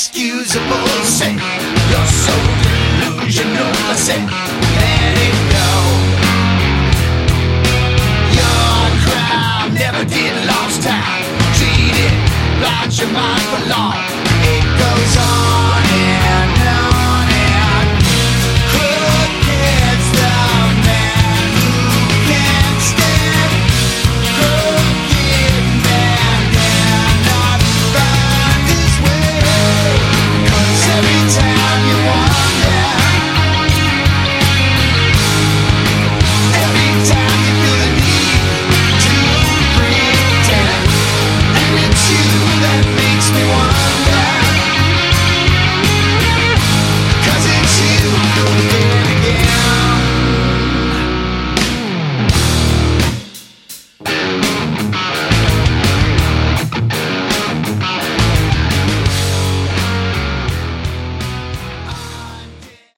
inexcusable. Say, you're so delusional. I say, let it go. Your crime never did lost time. Cheated, blind your mind for long.